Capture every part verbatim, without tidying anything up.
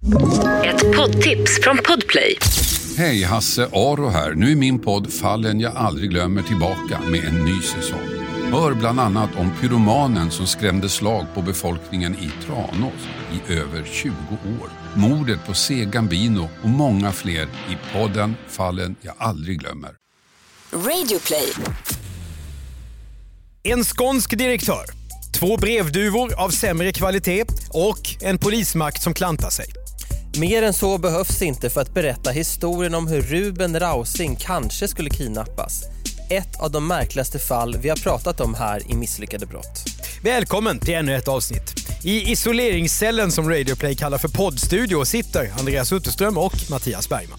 Ett poddtips från Podplay. Hej, Hasse Aro här. Nu är min podd Fallen jag aldrig glömmer tillbaka med en ny säsong. Hör bland annat om pyromanen som skrämde slag på befolkningen i Tranås i över tjugo år. Mordet på C. Gambino och många fler i podden Fallen jag aldrig glömmer. Radioplay. En skånsk direktör, två brevduvor av sämre kvalitet och en polismakt som klantar sig. Mer än så behövs inte för att berätta historien om hur Ruben Rausing kanske skulle kidnappas. Ett av de märkligaste fall vi har pratat om här i Misslyckade brott. Välkommen till ännu ett avsnitt. I isoleringscellen som Radioplay kallar för poddstudio sitter Andreas Utterström och Mattias Bergman.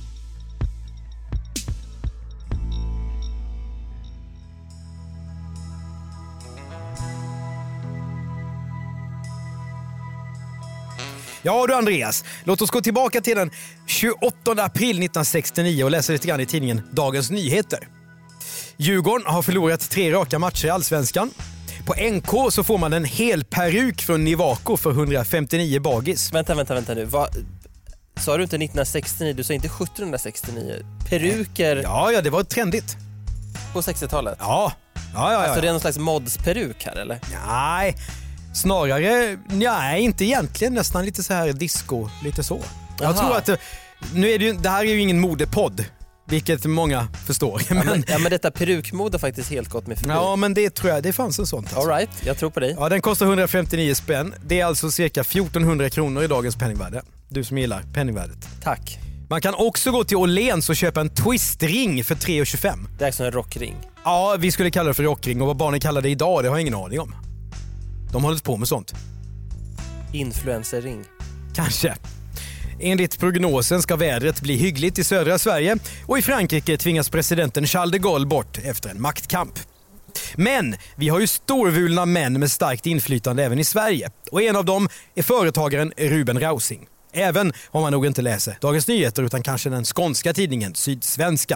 Ja du Andreas, låt oss gå tillbaka till den tjugoåttonde april nittonhundrasextionio och läsa lite grann i tidningen Dagens Nyheter. Djurgården har förlorat tre raka matcher i Allsvenskan. På N K så får man en hel peruk från Nivaco för hundrafemtionio bagis. Vänta, vänta, vänta nu. Vad sa du inte nittonhundrasextionio? Du sa inte sjuttonhundrasextionio. Peruker Ja, ja, det var trendigt. på sextiotalet? Ja, ja, ja. ja. Alltså det är någon slags mods-peruk här, eller? Nej, snarare, nej, inte egentligen. Nästan lite så här disco, lite så. Jag Aha. tror att, nu är det ju, det här är ju ingen modepodd, vilket många förstår. Ja, Men, men, ja, men detta perukmode har faktiskt helt gått med förbi. ja, men det tror jag, det fanns en sånt. Alltså. All right, jag tror på dig. Ja, den kostar hundrafemtionio spänn. Det är alltså cirka fjortonhundra kronor i dagens penningvärde. Du som gillar penningvärdet. Tack. Man kan också gå till Åhléns och köpa en twistring för tre tjugofem. Det är som en rockring. Ja, vi skulle kalla det för rockring och vad barnen kallar det idag, det har jag ingen aning om. De håller på med sånt. Influencerring. Kanske. Enligt prognosen ska vädret bli hyggligt i södra Sverige och i Frankrike tvingas presidenten Charles de Gaulle bort efter en maktkamp. Men vi har ju storvulna män med starkt inflytande även i Sverige och en av dem är företagaren Ruben Rausing. Även om man nog inte läser Dagens Nyheter utan kanske den skånska tidningen Sydsvenskan.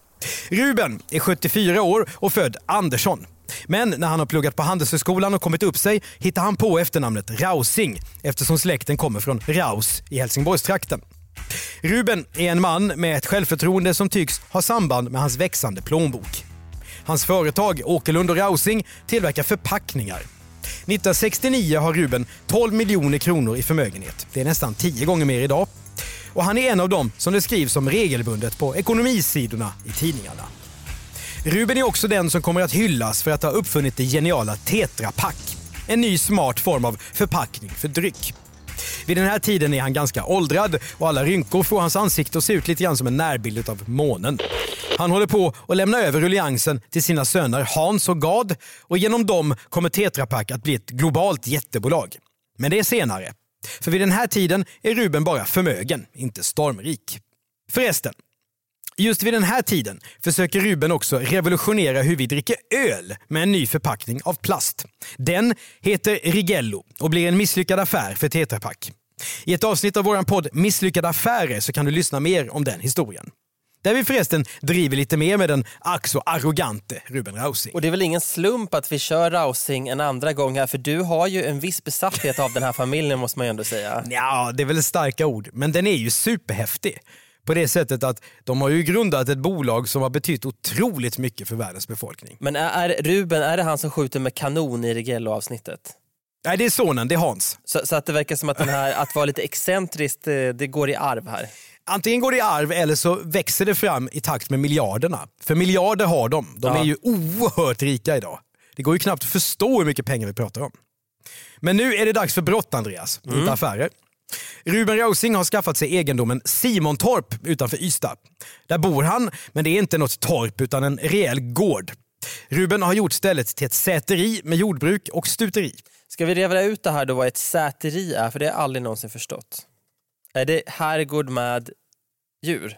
Ruben är sjuttiofyra år och född Andersson. Men när han har pluggat på Handelshögskolan och kommit upp sig hittar han på efternamnet Rausing eftersom släkten kommer från Raus i Helsingborgstrakten. Ruben är en man med ett självförtroende som tycks ha samband med hans växande plånbok. Hans företag Åkerlund och Rausing tillverkar förpackningar. nittonhundrasextionio har Ruben tolv miljoner kronor i förmögenhet. Det är nästan tio gånger mer idag. Och han är en av dem som det skrivs om regelbundet på ekonomisidorna i tidningarna. Ruben är också den som kommer att hyllas för att ha uppfunnit det geniala Tetra Pak. En ny smart form av förpackning för dryck. Vid den här tiden är han ganska åldrad och alla rynkor får hans ansikte att se ut lite grann som en närbild av månen. Han håller på att lämna över rulliansen till sina söner Hans och Gad och genom dem kommer Tetra Pak att bli ett globalt jättebolag. Men det är senare. För vid den här tiden är Ruben bara förmögen, inte stormrik. Förresten, just vid den här tiden försöker Ruben också revolutionera hur vi dricker öl med en ny förpackning av plast. Den heter Rigello och blir en misslyckad affär för Tetra Pak. I ett avsnitt av våran podd Misslyckade affärer så kan du lyssna mer om den historien. Där vi förresten driver lite mer med den ack så arrogante Ruben Rausing. Och det är väl ingen slump att vi kör Rausing en andra gång här, för du har ju en viss besatthet av den här familjen måste man ju ändå säga. Ja, det är väl starka ord, men den är ju superhäftig. På det sättet att de har ju grundat ett bolag som har betytt otroligt mycket för världens befolkning. Men är, är Ruben, är det han som skjuter med kanon i Rigello-avsnittet? Nej, det är sonen, det är Hans. Så, så att det verkar som att den här, att vara lite excentriskt, det, det går i arv här. Antingen går det i arv eller så växer det fram i takt med miljarderna. För miljarder har de. De Ja. är ju oerhört rika idag. Det går ju knappt att förstå hur mycket pengar vi pratar om. Men nu är det dags för brott, Andreas. Mm. Inte affärer. Ruben Rausing har skaffat sig egendomen Simontorp utanför Ystad. Där bor han, men det är inte något torp utan en rejäl gård. Ruben har gjort stället till ett säteri med jordbruk och stuteri. Ska vi reda ut det här då vad ett säteri är? För det har jag aldrig någonsin förstått. Är det herrgård med djur?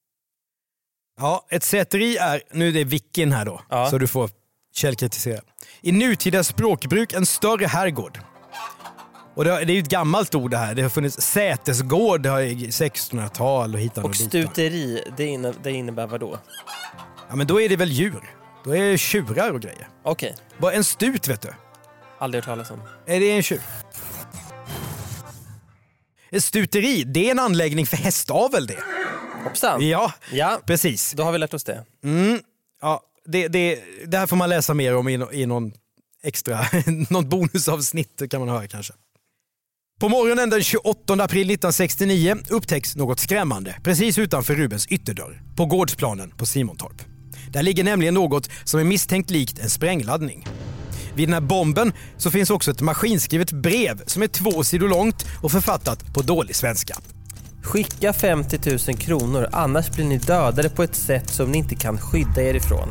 Ja, ett säteri är, nu är det Wikin här då, Ja. så du får källkritisera. I nutida språkbruk en större herrgård. Och det är ju ett gammalt ord det här. Det har funnits sätesgård i sextonhundratal och hitan och, Och ditan. stuteri, det innebär, det innebär vad då? Ja, men då är det väl djur. Då är det tjurar och grejer. Okej, okay. Bara en stut, vet du. Aldrig hört talas om. Är det en tjur? Ett stuteri, det är en anläggning för hästavel det. Hoppsan. Ja, Ja, precis. då har vi lärt oss det. Mm, ja, det, det, det här får man läsa mer om i, i någon extra, någon bonusavsnitt kan man höra kanske. På morgonen den tjugoåttonde april nittonhundrasextionio upptäcks något skrämmande precis utanför Rubens ytterdörr på gårdsplanen på Simontorp. Där ligger nämligen något som är misstänkt likt en sprängladdning. Vid den här bomben så finns också ett maskinskrivet brev som är två sidor långt och författat på dålig svenska. Skicka femtio tusen kronor, annars blir ni dödade på ett sätt som ni inte kan skydda er ifrån.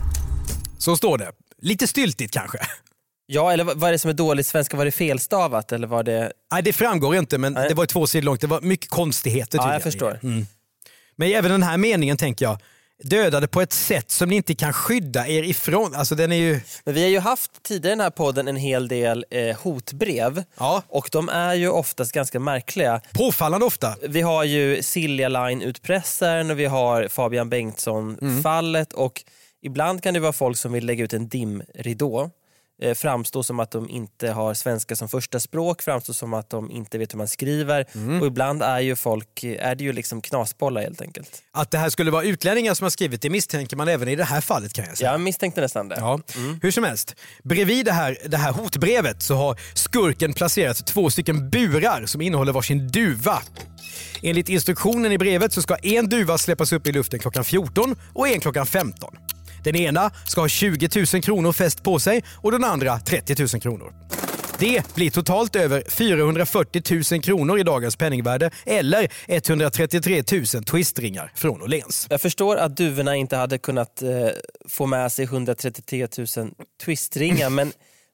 Så står det. Lite styltigt kanske. Ja, eller vad är det som är dåligt svenska? Var det felstavat eller var det... Nej, det framgår inte, men Nej. det var två sidor långt. Det var mycket konstigheter. Ja, jag förstår. Mm. Men även den här meningen tänker jag, dödade på ett sätt som ni inte kan skydda er ifrån. Alltså den är ju... Men vi har ju haft tidigare i den här podden en hel del eh, hotbrev. Ja. Och de är ju oftast ganska märkliga. Påfallande ofta. Vi har ju Silja Line-utpressaren och vi har Fabian Bengtsson-fallet. Mm. Och ibland kan det vara folk som vill lägga ut en dimridå. Eh, framstå som att de inte har svenska som första språk, framstå som att de inte vet hur man skriver. Mm. Och ibland är ju folk, är det ju liksom knasbollar helt enkelt. Att det här skulle vara utlänningar som har skrivit, det misstänker man även i det här fallet kan jag säga. Jag misstänkte nästan det. Ja. Mm. Hur som helst, bredvid det här, det här hotbrevet så har skurken placerat två stycken burar som innehåller varsin duva. Enligt instruktionen i brevet så ska en duva släppas upp i luften klockan fjorton och en klockan femton. Den ena ska ha tjugo tusen kronor fäst på sig och den andra trettio tusen kronor. Det blir totalt över fyrahundrafyrtio tusen kronor i dagens penningvärde eller etthundratrettiotre tusen twistringar från Åhléns. Jag förstår att duvorna inte hade kunnat eh, få med sig etthundratrettiotre tusen twistringar men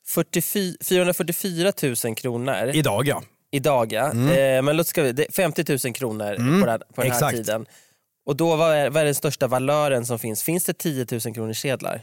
fyrahundrafyrtiofyra tusen kronor idag ja. Idag ja. Mm. Eh, men låt ska vi, det är femtio tusen kronor mm. på den, på den här Exakt. tiden. Och då vad är, vad är den största valören som finns? Finns det tio tusen kronor sedlar?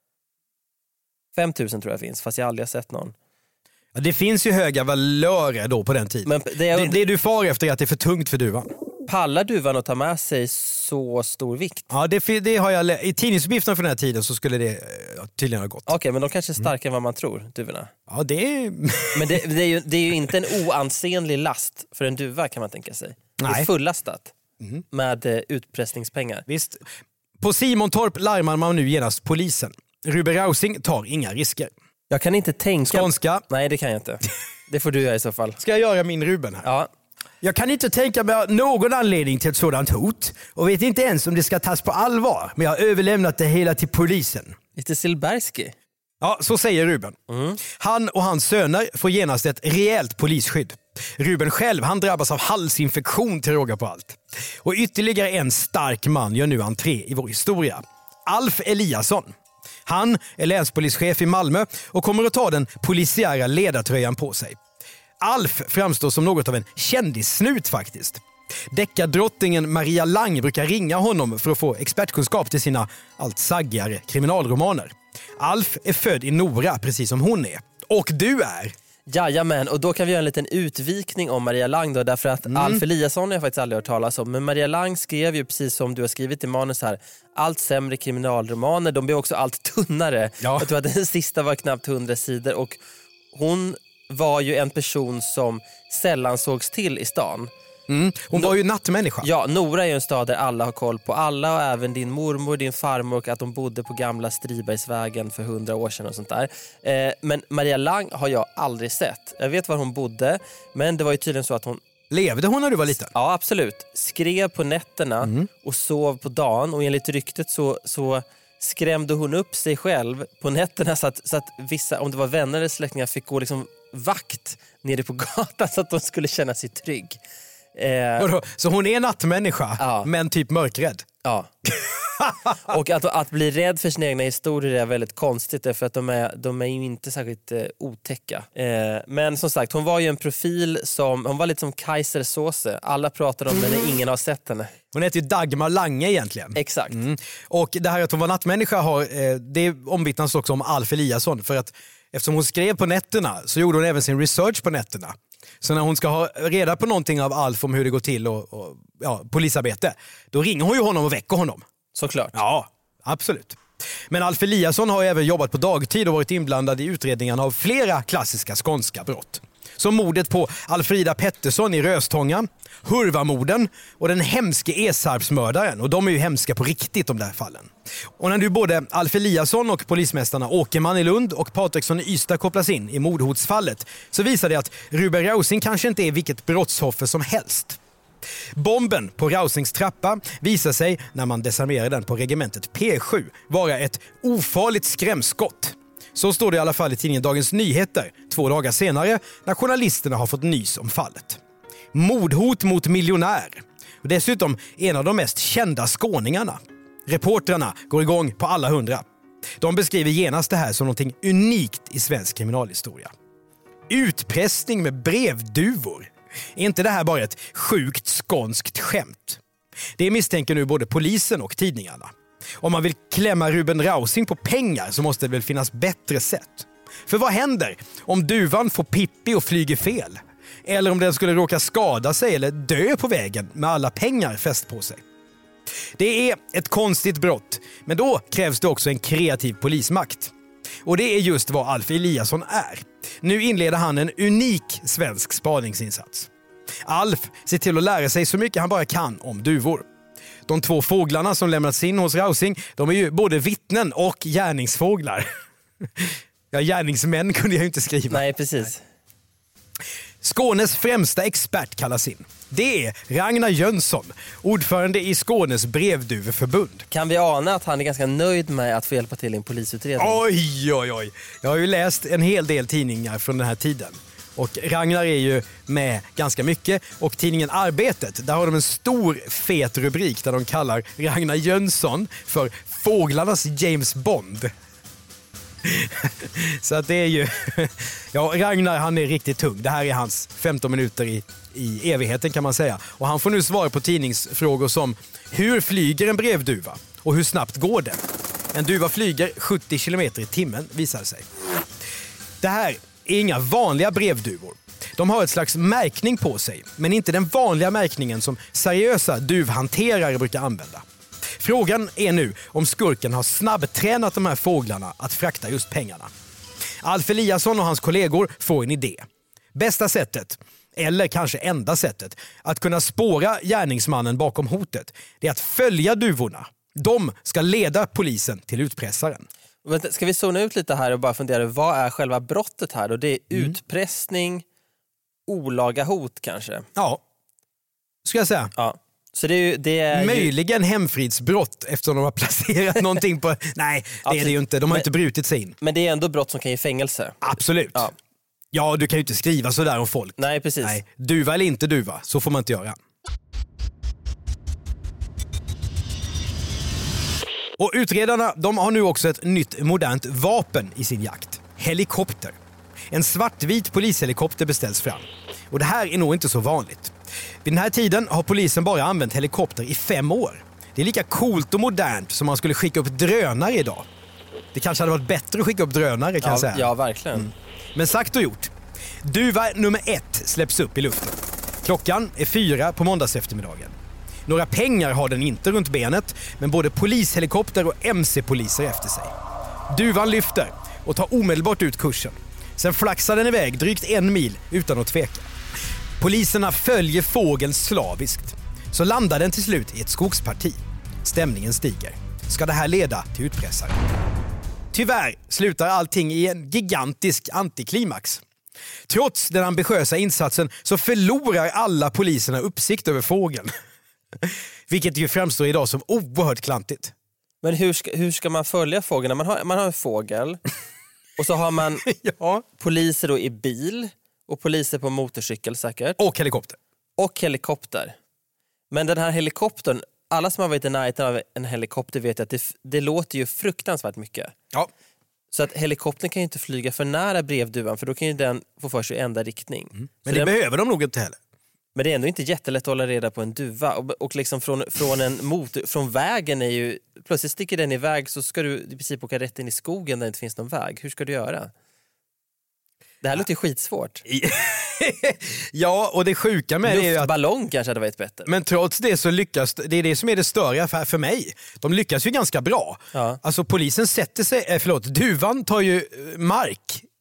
fem tusen tror jag finns, fast jag aldrig har sett någon. Ja, det finns ju höga valörer då på den tiden. Men det, är, det, det du far efter är att det är för tungt för duvan. Pallar duvan att ta med sig så stor vikt? Ja, det, det har jag i tidningsuppgifterna från den här tiden så skulle det tydligen ha gått. Okej, okay, men de kanske är starkare mm. än vad man tror, duvorna. Ja, det är... Men det, det, är ju, det är ju inte en oansenlig last för en duva kan man tänka sig. Nej. Det är fullastat. Mm. Med eh, utpressningspengar. Visst. På Simontorp larmar man nu genast polisen. Ruben Rausing tar inga risker. Jag kan inte tänka... Skånska. Nej, det kan jag inte. Det får du göra i så fall. Ska jag göra min Ruben här? Ja. Jag kan inte tänka mig någon anledning till ett sådant hot och vet inte ens om det ska tas på allvar. Men jag har överlämnat det hela till polisen. Lite Silberski. Ja, så säger Ruben. Mm. Han och hans söner får genast ett rejält polisskydd. Ruben själv, han drabbas av halsinfektion till råga på allt. Och ytterligare en stark man gör nu entré i vår historia. Alf Eliasson. Han är länspolischef i Malmö och kommer att ta den polisiära ledartröjan på sig. Alf framstår som något av en kändissnut faktiskt. Deckardrottningen Maria Lang brukar ringa honom för att få expertkunskap till sina allt saggigare kriminalromaner. Alf är född i Nora, precis som hon är. Och du är... Jajamän, och då kan vi göra en liten utvikning om Maria Lang då, därför att mm. Alf Eliasson har jag faktiskt aldrig hört talas om, men Maria Lang skrev ju precis som du har skrivit i manus här, allt sämre kriminalromaner, de blir också allt tunnare. Ja. Jag tror att den sista var knappt hundra sidor och hon var ju en person som sällan sågs till i stan. Mm. Hon var ju nattmänniska. Ja, Nora är ju en stad där alla har koll på alla och även din mormor, din farmor och att de bodde på gamla Stribergsvägen för hundra år sedan och sånt där. Eh, men Maria Lang har jag aldrig sett. Jag vet var hon bodde, men det var ju tydligen så att hon... Levde hon när du var liten? Ja, absolut. Skrev på nätterna mm. och sov på dagen och enligt ryktet så... så skrämde hon upp sig själv på nätterna så att, så att vissa, om det var vänner eller släktingar, fick gå liksom vakt nere på gatan så att de skulle känna sig trygg. Eh, så hon är nattmänniska, ja. Men typ mörkrädd? Ja. Och att, att bli rädd för sina egna historier är väldigt konstigt för att de är, de är ju inte särskilt eh, otäcka. Eh, men som sagt, hon var ju en profil som, hon var lite som Kaiser Soze. Alla pratar om henne, ingen har sett henne. Hon heter ju Dagmar Lange egentligen. Exakt. Mm. Och det här att hon var nattmänniska har, eh, det omvittnas också om Alf Eliasson, för att eftersom hon skrev på nätterna så gjorde hon även sin research på nätterna. Så när hon ska ha reda på någonting av Alf om hur det går till och, och ja, polisarbete, då ringer hon ju honom och väcker honom. Såklart. Ja, absolut. Men Alf Eliasson har även jobbat på dagtid och varit inblandad i utredningarna av flera klassiska skånska brott. Som mordet på Alfrida Pettersson i Röstånga, Hurvamorden och den hemske Esarpsmördaren. Och de är ju hemska på riktigt, de där fallen. Och när nu både Alf Eliasson och polismästarna Åkerman i Lund och Patriksson i Ystad kopplas in i mordhotsfallet så visar det att Ruben Rausing kanske inte är vilket brottsoffer som helst. Bomben på Rausings trappa visar sig, när man desarmerar den på regementet P sju, vara ett ofarligt skrämskott. Så står det i alla fall i tidningen Dagens Nyheter två dagar senare när journalisterna har fått nys om fallet. Mordhot mot miljonär. Och dessutom en av de mest kända skåningarna. Reportrarna går igång på alla hundra. De beskriver genast det här som något unikt i svensk kriminalhistoria. Utpressning med brevduvor. Är inte det här bara ett sjukt skånskt skämt? Det misstänker nu både polisen och tidningarna. Om man vill klämma Ruben Rausing på pengar så måste det väl finnas bättre sätt. För vad händer om duvan får pippi och flyger fel? Eller om den skulle råka skada sig eller dö på vägen med alla pengar fäst på sig? Det är ett konstigt brott, men då krävs det också en kreativ polismakt. Och det är just vad Alf Eliasson är. Nu inleder han en unik svensk spaningsinsats. Alf ser till att lära sig så mycket han bara kan om duvor. De två fåglarna som lämnats in hos Rausing, de är ju både vittnen och gärningsfåglar. Ja, gärningsmän kunde jag ju inte skriva. Nej, precis. Skånes främsta expert kallas in. Det är Ragnar Jönsson, ordförande i Skånes brevduveförbund. Kan vi ana att han är ganska nöjd med att få hjälpa till i en polisutredning? Oj, oj, oj. Jag har ju läst en hel del tidningar från den här tiden. Och Ragnar är ju med ganska mycket. Och tidningen Arbetet, där har de en stor fet rubrik där de kallar Ragnar Jönsson för fåglarnas James Bond. Så att det är ju... Ja, Ragnar, han är riktigt tung. Det här är hans femton minuter i, i evigheten kan man säga. Och han får nu svara på tidningsfrågor som: hur flyger en brevduva? Och hur snabbt går den? En duva flyger sjuttio kilometer i timmen, visar sig. Det här är inga vanliga brevduvor. De har ett slags märkning på sig, men inte den vanliga märkningen som seriösa duvhanterare brukar använda. Frågan är nu om skurken har snabbtränat de här fåglarna att frakta just pengarna. Alf Eliasson och hans kollegor får en idé. Bästa sättet, eller kanske enda sättet, att kunna spåra gärningsmannen bakom hotet, det är att följa duvorna. De ska leda polisen till utpressaren. Vänta, ska vi zona ut lite här och bara fundera, vad är själva brottet här? Och det är mm. utpressning, olaga hot kanske? Ja, ska jag säga. Ja. Så det är ju, det är möjligen ju... hemfridsbrott eftersom de har placerat någonting på... Nej, det ja, är det ju inte. De har men, inte brutit sig in. Men det är ändå brott som kan ge fängelse. Absolut. Ja, ja du kan ju inte skriva så där om folk. Nej, precis. Nej, duva eller inte duva, så får man inte göra. Och utredarna, de har nu också ett nytt modernt vapen i sin jakt. Helikopter. En svartvit polishelikopter beställs fram. Och det här är nog inte så vanligt. Vid den här tiden har polisen bara använt helikopter i fem år. Det är lika coolt och modernt som man skulle skicka upp drönare idag. Det kanske hade varit bättre att skicka upp drönare kan ja, jag säga. Ja, verkligen. Mm. Men sagt och gjort. Duva nummer ett släpps upp i luften. Klockan är fyra på måndags eftermiddagen. Några pengar har den inte runt benet, men både polishelikopter och M C-poliser efter sig. Duvan lyfter och tar omedelbart ut kursen. Sen flaxar den iväg drygt en mil utan att tveka. Poliserna följer fågeln slaviskt. Så landar den till slut i ett skogsparti. Stämningen stiger. Ska det här leda till utpressare? Tyvärr slutar allting i en gigantisk antiklimax. Trots den ambitiösa insatsen så förlorar alla poliserna uppsikt över fågeln. Vilket ju framstår idag som oerhört klantigt. Men hur ska, hur ska man följa fågeln? Man har, man har en fågel och så har man ja. poliser då i bil och poliser på motorcykel säkert. Och helikopter. Och helikopter. Men den här helikoptern, alla som har varit i närheten av en helikopter vet att det, det låter ju fruktansvärt mycket. Ja. Så att helikoptern kan ju inte flyga för nära brevduvan för då kan ju den få för sig ända riktning. Mm. Men det den, behöver de nog inte heller. Men det är ändå inte jättelätt att hålla reda på en duva. Och, och liksom från, från, en motor, från vägen är ju... Plötsligt sticker den iväg så ska du i princip åka rätt in i skogen där det inte finns någon väg. Hur ska du göra? Det här låter ju skitsvårt. Ja, och det sjuka med det är ju att... Luftballong kanske hade varit bättre. Men trots det så lyckas... Det är det som är det störiga för, för mig. De lyckas ju ganska bra. Ja. Alltså polisen sätter sig... Förlåt, duvan tar ju mark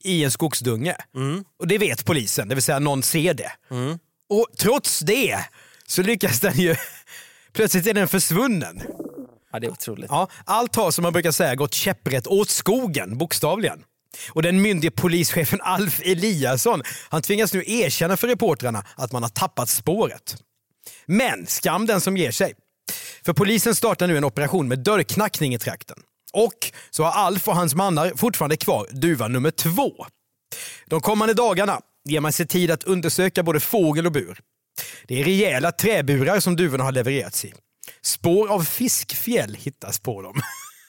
i en skogsdunge. Mm. Och det vet polisen, det vill säga någon ser det. Mm. Och trots det så lyckas den ju, plötsligt är den försvunnen. Ja, det är otroligt. Ja, allt har som man brukar säga gått käpprätt åt skogen, bokstavligen. Och den myndige polischefen Alf Eliasson, han tvingas nu erkänna för reportrarna att man har tappat spåret. Men skam den som ger sig. För polisen startar nu en operation med dörrknackning i trakten. Och så har Alf och hans mannar fortfarande kvar duva nummer två. De kommande dagarna ger man sig tid att undersöka både fågel och bur. Det är rejäla träburar som duvorna har levererats i. Spår av fiskfjäll hittas på dem.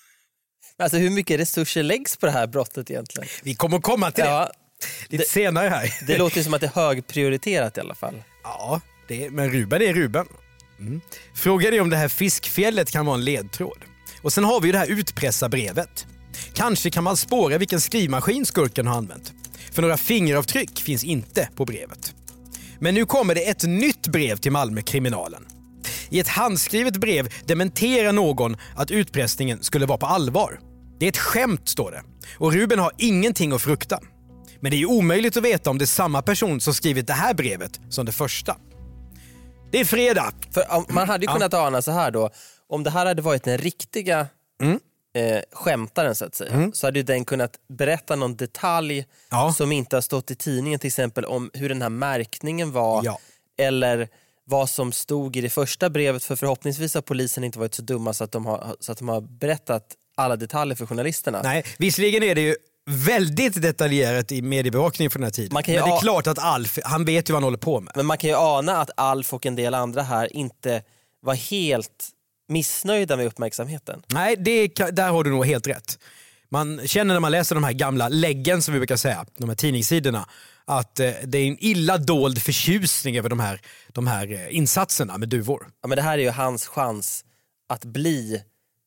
Alltså hur mycket resurser läggs på det här brottet egentligen? Vi kommer att komma till Ja, det lite det, senare här. det låter ju som att det är högprioriterat i alla fall. Ja, det är, men Ruben är Ruben. Mm. Frågan är om det här fiskfjället kan vara en ledtråd. Och sen har vi ju det här utpressarbrevet. Kanske kan man spåra vilken skrivmaskin skurken har använt. För några fingeravtryck finns inte på brevet. Men nu kommer det ett nytt brev till Malmökriminalen. I ett handskrivet brev dementerar någon att utpressningen skulle vara på allvar. Det är ett skämt, står det. Och Ruben har ingenting att frukta. Men det är ju omöjligt att veta om det är samma person som skrivit det här brevet som det första. Det är fredag. För om, man hade ju kunnat ja. ana så här då. Om det här hade varit den riktiga Mm. eh, skämtaren så att säga. Mm. Så hade ju den kunnat berätta någon detalj Ja. som inte har stått i tidningen. Till exempel om hur den här märkningen var. Ja. Eller vad som stod i det första brevet. För förhoppningsvis har polisen inte varit så dumma så att de har, så att de har berättat alla detaljer för journalisterna. Nej, visserligen är det ju väldigt detaljerat i mediebevakningen för den här tiden. Man kan Men ju det är a- klart att Alf, han vet ju vad han håller på med. Men man kan ju ana att Alf och en del andra här inte var helt missnöjda med uppmärksamheten. Nej, det, kan- där har du nog helt rätt. Man känner när man läser de här gamla läggen som vi brukar säga, de här tidningssidorna, att eh, det är en illa dold förtjusning över de här, de här eh, insatserna med duvor. Ja, men det här är ju hans chans att bli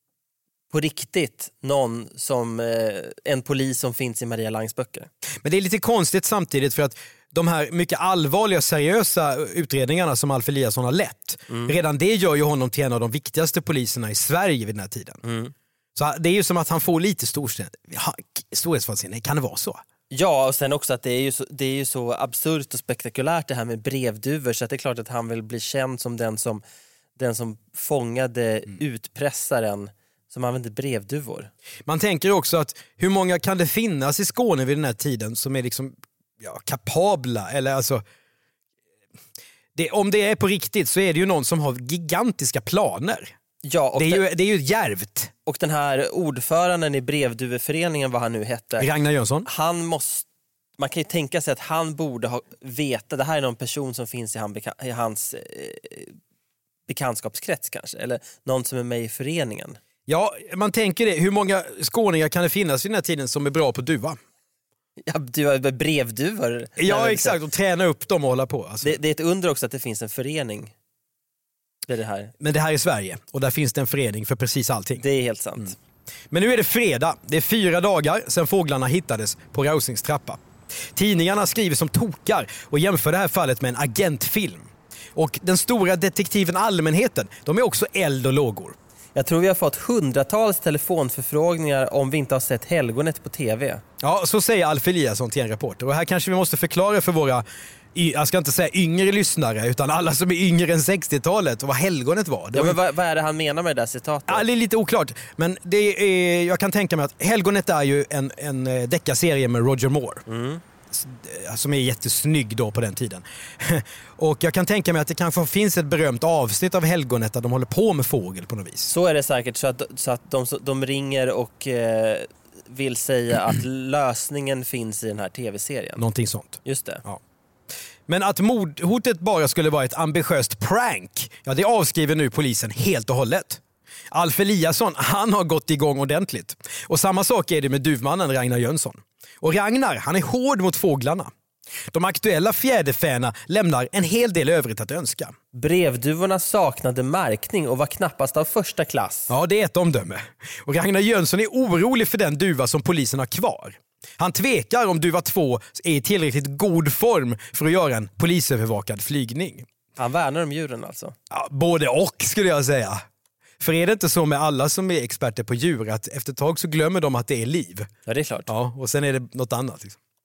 på riktigt någon som eh, en polis som finns i Maria Langs böcker. Men det är lite konstigt samtidigt för att de här mycket allvarliga och seriösa utredningarna som Alf Eliasson har lett, mm. redan det gör ju honom till en av de viktigaste poliserna i Sverige vid den här tiden. Mm. Så det är ju som att han får lite storhetsvansinne. Kan det vara så? Ja, och sen också att det är ju så, det är ju så absurt och spektakulärt det här med brevduvor, så att det är klart att han vill bli känd som den som, den som fångade mm. utpressaren som använde brevduvor. Man tänker också att hur många kan det finnas i Skåne vid den här tiden som är liksom ja, kapabla eller alltså det, om det är på riktigt så är det ju någon som har gigantiska planer. Ja, och det, är den, ju, det är ju djärvt. Och den här ordföranden i brevduveföreningen, vad han nu hette, Ragnar Jönsson. Han måste, man kan ju tänka sig att han borde ha veta, det här är någon person som finns i, han, i hans eh, bekantskapskrets kanske, eller någon som är med i föreningen. Ja, man tänker det. Hur många skåningar kan det finnas i den här tiden som är bra på duva? Ja, du har brevduvor. Ja, exakt. Och träna upp dem och hålla på. Alltså. Det, det är ett under också att det finns en förening. Det är det här. Men det här är Sverige och där finns det en förening för precis allting. Det är helt sant. Mm. Men nu är det fredag. Det är fyra dagar sedan fåglarna hittades på Rausings trappa. Tidningarna skriver som tokar och jämför det här fallet med en agentfilm. Och den stora detektiven allmänheten, de är också eld och lågor. Jag tror vi har fått hundratals telefonförfrågningar om vi inte har sett Helgonet på tv. Ja, så säger Alf Eliasson till en reporter. Och här kanske vi måste förklara för våra, jag ska inte säga yngre lyssnare, utan alla som är yngre än sextiotalet och vad Helgonet var. Det ja, var men vad, vad är det han menar med det där citatet? Ja, det är lite oklart. Men det är, jag kan tänka mig att Helgonet är ju en, en deckarserie med Roger Moore. Mm. Som är jättesnygg då på den tiden. Och jag kan tänka mig att det kanske finns ett berömt avsnitt av Helgonet där de håller på med fågel på något vis. Så är det säkert, så att, så att de, de ringer och eh, vill säga att lösningen finns i den här tv-serien. Någonting sånt. Just det. Ja. Men att mordhotet bara skulle vara ett ambitiöst prank, ja det avskriver nu polisen helt och hållet. Alf Eliasson, han har gått igång ordentligt. Och samma sak är det med duvmannen Ragnar Jönsson. Och Ragnar, han är hård mot fåglarna. De aktuella fjäderfäna lämnar en hel del övrigt att önska. Brevduvorna saknade märkning och var knappast av första klass. Ja, det är ett omdöme. Och Ragnar Jönsson är orolig för den duva som polisen har kvar. Han tvekar om duva två är i tillräckligt god form för att göra en polisövervakad flygning. Han värnar om djuren alltså? Ja, både och skulle jag säga. För är det inte så med alla som är experter på djur att efter ett tag så glömmer de att det är liv? Ja, det är klart. Ja, och sen är det något annat. Liksom.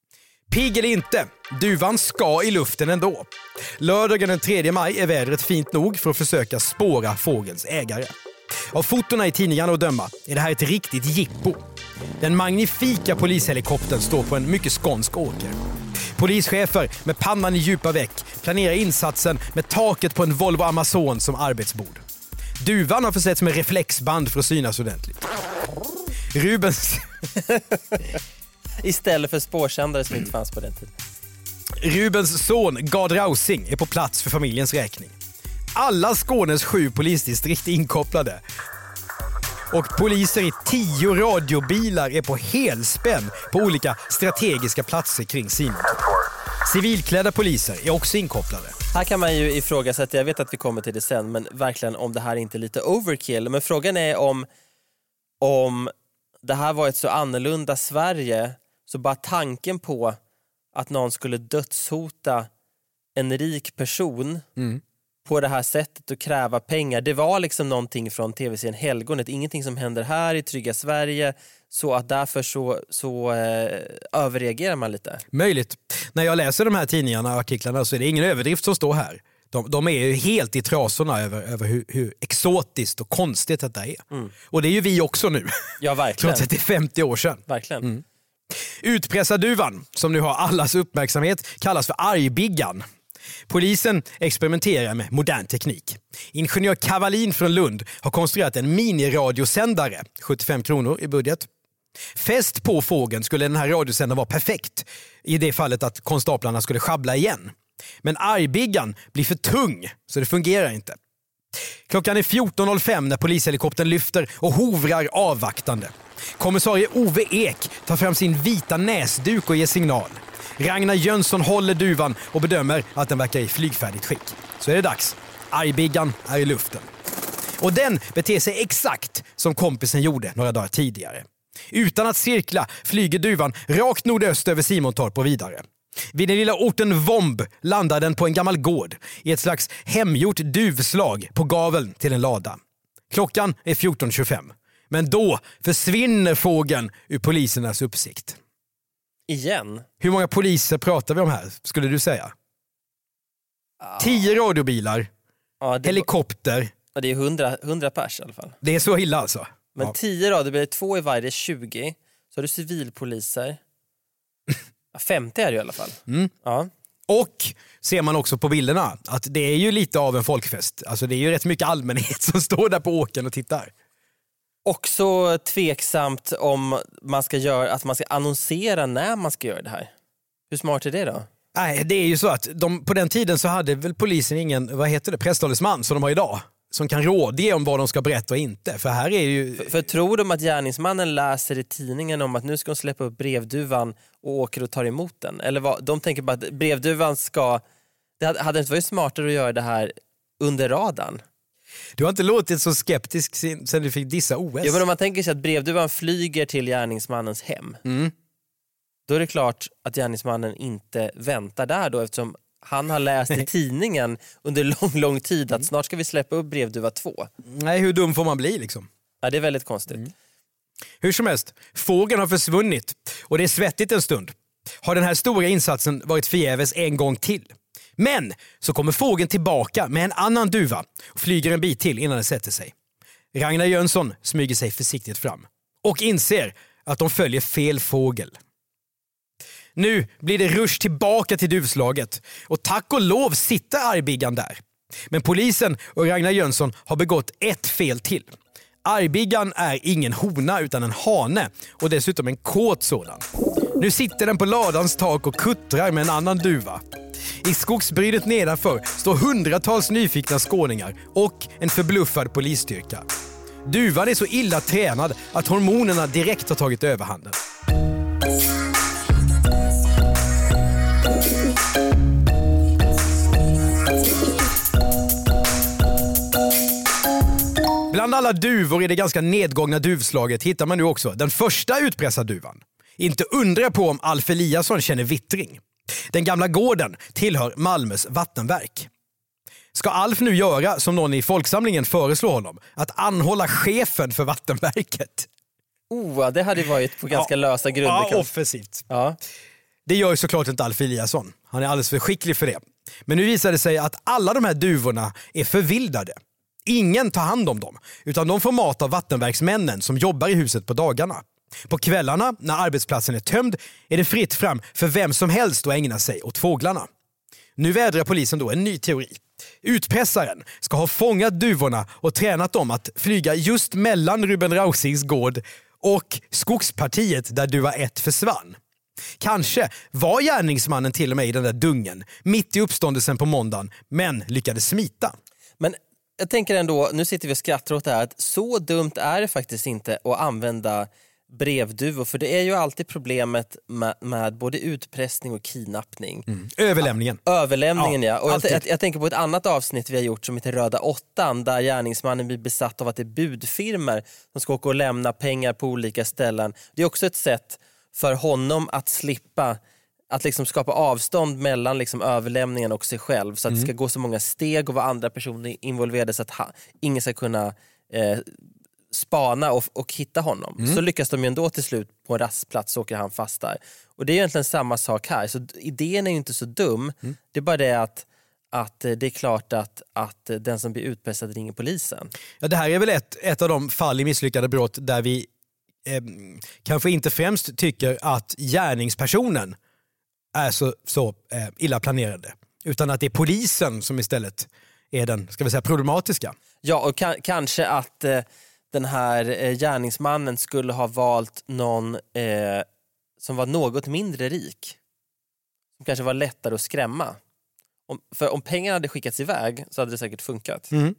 Pigg eller inte, duvan ska i luften ändå. Lördagen den tredje maj är vädret fint nog för att försöka spåra fågelns ägare. Av fotona i tidningarna att döma är det här ett riktigt jippo. Den magnifika polishelikoptern står på en mycket skånsk åker. Polischefer med pannan i djupa veck planerar insatsen med taket på en Volvo Amazon som arbetsbord. Duvan har försetts med reflexband för att synas ordentligt. Rubens... Istället för spårsändare som inte fanns på den tiden. Rubens son Gard Rausing är på plats för familjens räkning. Alla Skånes sju polisdistrikt är inkopplade. Och poliser i tio radiobilar är på helspänn på olika strategiska platser kring Simon. Civilklädda poliser är också inkopplade. Här kan man ju ifrågasätta, jag vet att vi kommer till det sen, men verkligen om det här inte är lite overkill. Men frågan är om, om det här var ett så annorlunda Sverige, så bara tanken på att någon skulle dödshota en rik person mm. på det här sättet och kräva pengar. Det var liksom någonting från tv-serien Helgonet. Ingenting som händer här i trygga Sverige. Så att därför så, så eh, överreagerar man lite. Möjligt. När jag läser de här tidningarna och artiklarna så är det ingen överdrift som står här. De, de är ju helt i trasorna över, över hur, hur exotiskt och konstigt detta är. Mm. Och det är ju vi också nu. Ja, verkligen. Trots att det är femtio år sedan. Verkligen. Mm. Utpressarduvan, som nu har allas uppmärksamhet, kallas för argbiggan. Polisen experimenterar med modern teknik. Ingenjör Kavalin från Lund har konstruerat en miniradiosändare, sjuttiofem kronor i budget. Fäst på fågeln skulle den här radiosändaren vara perfekt i det fallet att konstaplarna skulle schabbla igen. Men argbiggan blir för tung så det fungerar inte. Klockan är fjorton noll fem när polishelikoptern lyfter och hovrar avvaktande. Kommissarie Ove Ek tar fram sin vita näsduk och ger signal. Ragnar Jönsson håller duvan och bedömer att den verkar i flygfärdigt skick. Så är det dags. Argbiggan är i luften. Och den beter sig exakt som kompisen gjorde några dagar tidigare. Utan att cirkla flyger duvan rakt nordöst över Simontorp och vidare. Vid den lilla orten Vomb landar den på en gammal gård i ett slags hemgjort duvslag på gaveln till en lada. Klockan är fjorton tjugofem. Men då försvinner fågeln ur polisernas uppsikt. Igen? Hur många poliser pratar vi om här, skulle du säga? Ah. Tio radiobilar, ah, det helikopter. Var, ah, det är hundra, hundra pers i alla fall. Det är så illa alltså. Men ja. tio radiobilar, två i varje, tjugo. Så har du civilpoliser. femtio är det i alla fall. Mm. Ja. Och ser man också på bilderna att det är ju lite av en folkfest. Alltså det är ju rätt mycket allmänhet som står där på åkern och tittar. Också tveksamt om man ska göra, att man ska annonsera när man ska göra det här. Hur smart är det då? Nej, det är ju så att de, på den tiden så hade väl polisen ingen, vad heter det, presstalesman som de har idag. Som kan rådge om vad de ska berätta och inte. För här är ju... För, för tror de att gärningsmannen läser i tidningen om att nu ska de släppa upp brevduvan och åker och tar emot den? Eller vad, de tänker bara att brevduvan ska... Det hade, hade inte varit smartare att göra det här under radarn? Du har inte låtit så skeptisk sen, sen du fick dissa O S. Ja, men om man tänker sig att brevduvan flyger till gärningsmannens hem. Mm. Då är det klart att gärningsmannen inte väntar där då, eftersom han har läst i tidningen under lång, lång tid att snart ska vi släppa upp brevduva två. Nej, hur dum får man bli liksom? Ja, det är väldigt konstigt. Mm. Hur som helst, fågeln har försvunnit och det är svettigt en stund. Har den här stora insatsen varit förgäves en gång till? Men så kommer fågeln tillbaka med en annan duva och flyger en bit till innan den sätter sig. Ragnar Jönsson smyger sig försiktigt fram och inser att de följer fel fågel. Nu blir det rush tillbaka till duvslaget och tack och lov sitter argbiggan där. Men polisen och Ragnar Jönsson har begått ett fel till. Argbiggan är ingen hona utan en hane och dessutom en kåt sådan. Nu sitter den på ladans tak och kuttrar med en annan duva. I skogsbrynet nedanför står hundratals nyfikna skåningar och en förbluffad polisstyrka. Duvan är så illa tränad att hormonerna direkt har tagit överhanden. Bland alla duvor i det ganska nedgångna duvslaget hittar man nu också den första utpressarduvan. Inte undra på om Alf Eliasson känner vittring. Den gamla gården tillhör Malmös vattenverk. Ska Alf nu göra som någon i folksamlingen föreslår honom, att anhålla chefen för vattenverket? Oh, det hade varit på ganska ja, lösa grunder. Ja, offensivt. Ja. Det gör ju såklart inte Alf Eliasson. Han är alldeles för skicklig för det. Men nu visar det sig att alla de här duvorna är förvildade. Ingen tar hand om dem, utan de får mat av vattenverksmännen som jobbar i huset på dagarna. På kvällarna, när arbetsplatsen är tömd, är det fritt fram för vem som helst att ägna sig åt fåglarna. Nu vädrar polisen då en ny teori. Utpressaren ska ha fångat duvorna och tränat dem att flyga just mellan Ruben Rausings gård och skogspartiet där duva ett försvann. Kanske var gärningsmannen till och med i den där dungen mitt i uppståndelsen på måndagen, men lyckades smita. Men jag tänker ändå, nu sitter vi och skrattar åt det här, att så dumt är det faktiskt inte att använda brevduvor, för det är ju alltid problemet med, med både utpressning och kidnappning. Mm. Överlämningen. Ja, överlämningen, ja. ja. Och jag, jag, jag tänker på ett annat avsnitt vi har gjort som heter Röda åttan, där gärningsmannen blir besatt av att det är budfirmer som ska åka och lämna pengar på olika ställen. Det är också ett sätt för honom att slippa att liksom skapa avstånd mellan liksom överlämningen och sig själv, så att mm. det ska gå så många steg och vara andra personer involverade så att ha, ingen ska kunna eh, spana och, och hitta honom. Mm. Så lyckas de ju ändå till slut på en rastplats, så åker han fast där. Och det är egentligen samma sak här. Så idén är ju inte så dum. Mm. Det är bara det att, att det är klart att, att den som blir utpressad ringer polisen. Ja, det här är väl ett, ett av de fall i misslyckade brott där vi eh, kanske inte främst tycker att gärningspersonen är så, så eh, illa planerade. Utan att det är polisen som istället är den, ska vi säga, problematiska. Ja, och ka- kanske att eh, den här eh, gärningsmannen skulle ha valt någon eh, som var något mindre rik. Som kanske var lättare att skrämma. Om, för om pengarna hade skickats iväg så hade det säkert funkat. Mm.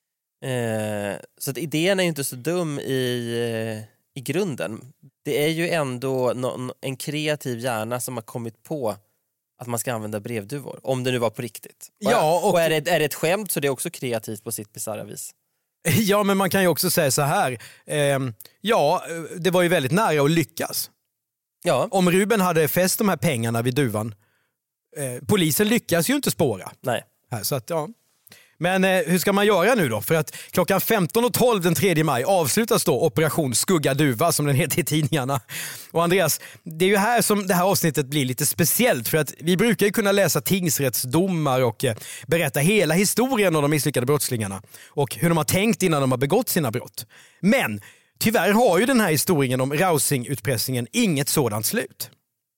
Eh, så att idén är ju inte så dum i, eh, i grunden. Det är ju ändå någon, en kreativ hjärna som har kommit på att man ska använda brevduvor. Om det nu var på riktigt. Ja, och, och är, det, är det ett skämt så det är också kreativt på sitt bizarra vis. Ja, men man kan ju också säga så här. Eh, ja, det var ju väldigt nära att lyckas. Ja. Om Ruben hade fäst de här pengarna vid duvan. Eh, polisen lyckas ju inte spåra. Nej. Här, så att, ja. Men eh, hur ska man göra nu då? För att klockan femton och tolv den tredje maj avslutas då Operation Skugga Duva, som den heter i tidningarna. Och Andreas, det är ju här som det här avsnittet blir lite speciellt, för att vi brukar ju kunna läsa tingsrättsdomar och eh, berätta hela historien om de misslyckade brottslingarna och hur de har tänkt innan de har begått sina brott. Men tyvärr har ju den här historien om Rausing-utpressningen inget sådant slut.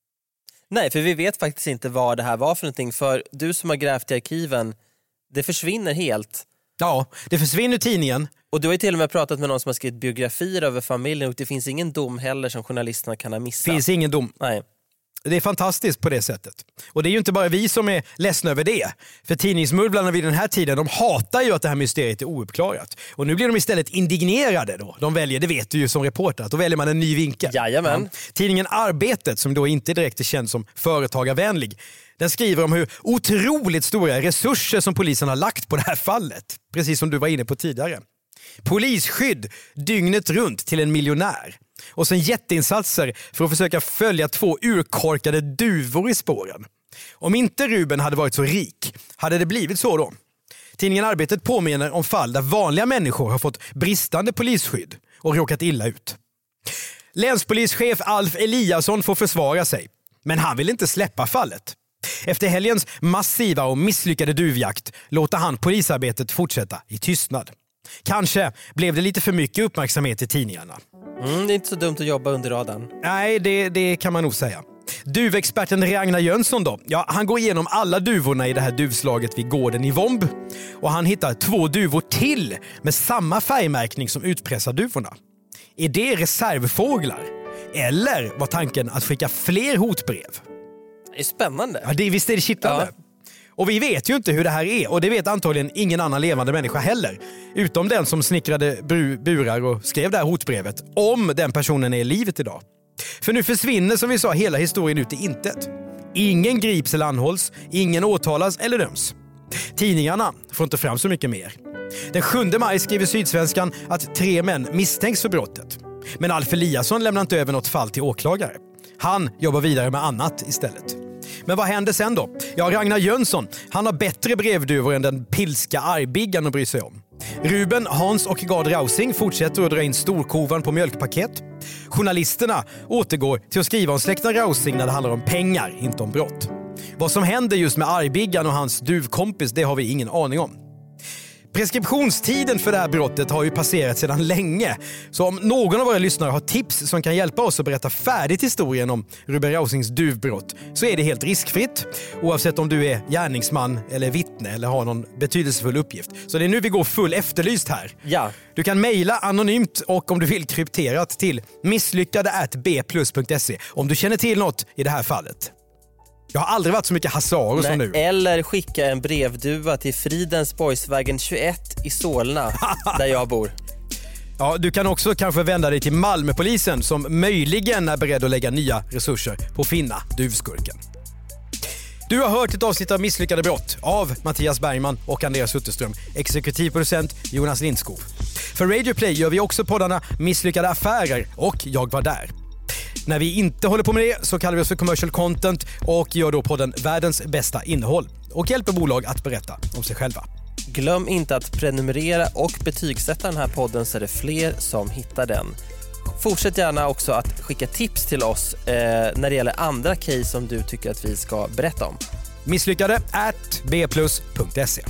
Nej, för vi vet faktiskt inte vad det här var för någonting, för du som har grävt i arkiven, det försvinner helt. Ja, det försvinner tidningen. Och du har ju till och med pratat med någon som har skrivit biografier över familjen, och det finns ingen dom heller som journalisterna kan ha missat. Det finns ingen dom. Nej. Det är fantastiskt på det sättet. Och det är ju inte bara vi som är ledsna över det. För tidningsmurblarna vid den här tiden, de hatar ju att det här mysteriet är ouppklarat. Och nu blir de istället indignerade då. De väljer, det vet du ju som reporter, att då väljer man en ny vinkel. Jajamän. Ja. Tidningen Arbetet, som då inte direkt är känd som företagarvänlig, den skriver om hur otroligt stora resurser som polisen har lagt på det här fallet. Precis som du var inne på tidigare. Polisskydd dygnet runt till en miljonär. Och sen jätteinsatser för att försöka följa två urkorkade duvor i spåren. Om inte Ruben hade varit så rik, hade det blivit så då? Tidningen Arbetet påminner om fall där vanliga människor har fått bristande polisskydd och råkat illa ut. Länspolischef Alf Eliasson får försvara sig. Men han vill inte släppa fallet. Efter helgens massiva och misslyckade duvjakt låter han polisarbetet fortsätta i tystnad. Kanske blev det lite för mycket uppmärksamhet i tidningarna. Mm, det är inte så dumt att jobba under radarn. Nej, det, det kan man nog säga. Duvexperten Ragnar Jönsson då? Ja, han går igenom alla duvorna i det här duvslaget vid gården i Vomb. Och han hittar två duvor till med samma färgmärkning som utpressarduvorna. Är det reservfåglar? Eller var tanken att skicka fler hotbrev? Det är spännande. Ja, det, visst är det kittlande. Ja. Och vi vet ju inte hur det här är, och det vet antagligen ingen annan levande människa heller. Utom den som snickrade burar och skrev det här hotbrevet, om den personen är i livet idag. För nu försvinner, som vi sa, hela historien ut i intet. Ingen grips eller anhålls, ingen åtalas eller döms. Tidningarna får inte fram så mycket mer. Den sjunde maj skriver Sydsvenskan att tre män misstänks för brottet. Men Alf Eliasson lämnar inte över något fall till åklagare. Han jobbar vidare med annat istället. Men vad händer sen då? Ja, Ragnar Jönsson, han har bättre brevduvor än den pilska argbiggan att bry sig om. Ruben, Hans och Gard Rausing fortsätter att dra in storkovan på mjölkpaket. Journalisterna återgår till att skriva om släkten Rausing när det handlar om pengar, inte om brott. Vad som händer just med argbiggan och hans duvkompis, det har vi ingen aning om. Preskriptionstiden för det här brottet har ju passerat sedan länge. Så om någon av våra lyssnare har tips som kan hjälpa oss att berätta färdigt historien om Ruben Rausings duvbrott, så är det helt riskfritt. Oavsett om du är gärningsman eller vittne eller har någon betydelsefull uppgift. Så det är nu vi går full efterlyst här. Ja. Du kan mejla anonymt och om du vill krypterat till misslyckade at b plus punkt se om du känner till något i det här fallet. Jag har aldrig varit så mycket hasard som nu. Eller skicka en brevduva till Fridensborgsvägen tjugoett i Solna, där jag bor. Ja, du kan också kanske vända dig till Malmöpolisen som möjligen är beredd att lägga nya resurser på att finna duvskurken. Du har hört ett avsnitt av Misslyckade brott av Mattias Bergman och Andreas Utterström, exekutivproducent Jonas Lindskov. För Radio Play gör vi också poddarna Misslyckade affärer och Jag var där. När vi inte håller på med det så kallar vi oss för commercial content och gör då podden Världens bästa innehåll och hjälper bolag att berätta om sig själva. Glöm inte att prenumerera och betygsätta den här podden så är det fler som hittar den. Fortsätt gärna också att skicka tips till oss eh, när det gäller andra case som du tycker att vi ska berätta om. Misslyckade at b plus punkt se.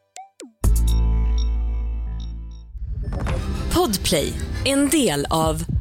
Podplay, en del av